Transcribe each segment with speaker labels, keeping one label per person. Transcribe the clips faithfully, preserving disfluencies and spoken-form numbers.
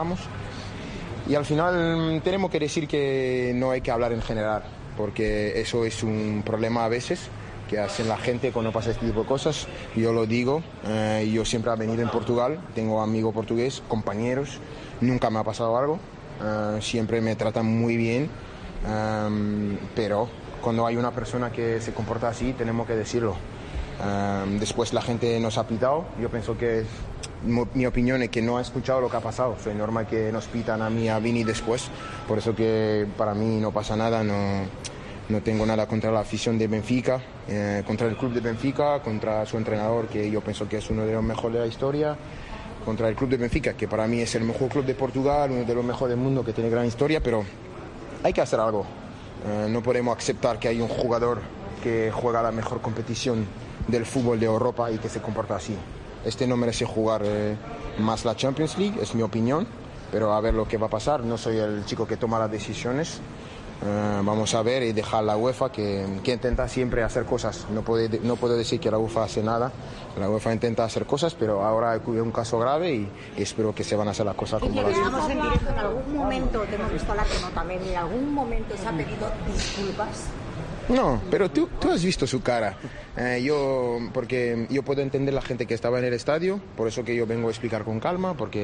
Speaker 1: Y al final tenemos que decir que no hay que hablar en general, porque eso es un problema a veces que hacen la gente cuando pasa este tipo de cosas. Yo lo digo, eh, yo siempre he venido en Portugal, tengo amigos portugueses, compañeros, nunca me ha pasado algo, eh, siempre me tratan muy bien, eh, pero cuando hay una persona que se comporta así tenemos que decirlo. Eh, después la gente nos ha pitado, yo pienso que mi opinión es que no ha escuchado lo que ha pasado, es normal que nos pitan a mí, a Vini después, por eso que para mí no pasa nada, no... No tengo nada contra la afición de Benfica, eh, contra el club de Benfica, contra su entrenador, que yo pienso que es uno de los mejores de la historia, contra el club de Benfica, que para mí es el mejor club de Portugal, uno de los mejores del mundo, que tiene gran historia, pero hay que hacer algo. Eh, no podemos aceptar que hay un jugador que juega la mejor competición del fútbol de Europa y que se comporta así. Este no merece jugar eh, más la Champions League, es mi opinión, pero a ver lo que va a pasar. No soy el chico que toma las decisiones. Uh, vamos a ver y dejar la UEFA que, que intenta siempre hacer cosas. No, puede, no puedo decir que la UEFA hace nada. La UEFA intenta hacer cosas, pero ahora hay un caso grave y, y espero que se van a hacer las cosas como las
Speaker 2: Estamos en directo. En algún momento te hemos visto la que no también. ¿En algún momento se ha pedido disculpas?
Speaker 1: No, pero tú, tú has visto su cara. Eh, yo, porque yo puedo entender la gente que estaba en el estadio, por eso que yo vengo a explicar con calma, porque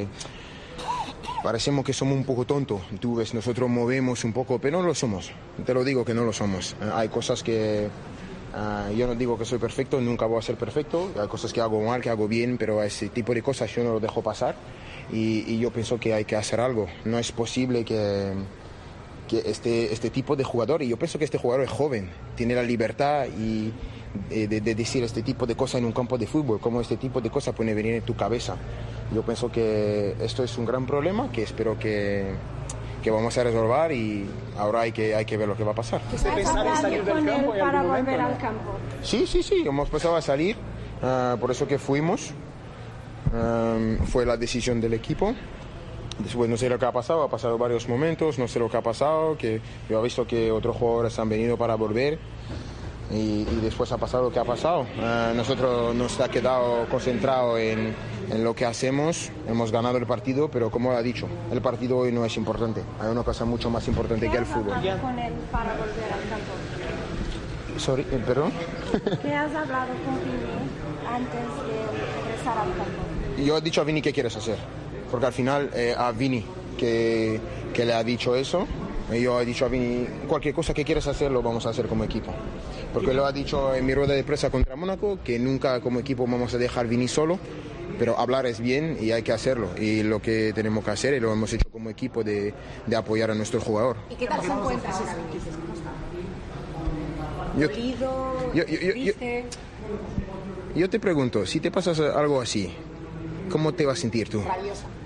Speaker 1: parecemos que somos un poco tontos. Tú ves, nosotros movemos un poco, pero no lo somos. Te lo digo que no lo somos. Uh, hay cosas que... Uh, yo no digo que soy perfecto, nunca voy a ser perfecto. Hay cosas que hago mal, que hago bien, pero ese tipo de cosas yo no lo dejo pasar. Y, y yo pienso que hay que hacer algo. No es posible que, que este, este tipo de jugador, y yo pienso que este jugador es joven, tiene la libertad y de, de decir este tipo de cosas en un campo de fútbol, como este tipo de cosas puede venir en tu cabeza. Yo pienso que esto es un gran problema que espero que, que vamos a resolver y ahora hay que, hay que ver lo que va a pasar.
Speaker 3: ¿Has hablado con él para volver al campo?
Speaker 1: Sí, sí, sí, hemos empezado a salir, uh, por eso que fuimos. Um, fue la decisión del equipo. Después no sé lo que ha pasado, ha pasado varios momentos, no sé lo que ha pasado, que yo he visto que otros jugadores han venido para volver. Y, y después ha pasado lo que ha pasado. Uh, nosotros nos ha quedado concentrado en, en lo que hacemos, hemos ganado el partido, pero como ha dicho, el partido hoy no es importante. Hay una cosa mucho más importante que el fútbol.
Speaker 3: ¿Qué has hablado con él para volver al campo?
Speaker 1: Sorry, ¿perdón?
Speaker 3: ¿Qué has hablado con Vini antes de regresar al campo?
Speaker 1: Yo he dicho a Vini qué quieres hacer, porque al final eh, a Vini que, que le ha dicho eso. Yo he dicho a Vini, cualquier cosa que quieras hacer lo vamos a hacer como equipo. Porque lo ha dicho en mi rueda de prensa contra Mónaco, que nunca como equipo vamos a dejar Vini solo, pero hablar es bien y hay que hacerlo. Y lo que tenemos que hacer, y lo hemos hecho como equipo, de, de apoyar a nuestro jugador.
Speaker 2: ¿Y qué tal se encuentra ahora, Vinicius? ¿Cómo está? ¿Dolido?
Speaker 1: Yo, yo, yo, yo, yo te pregunto, si te pasa algo así, ¿cómo te vas a sentir tú?
Speaker 2: Rabiosa.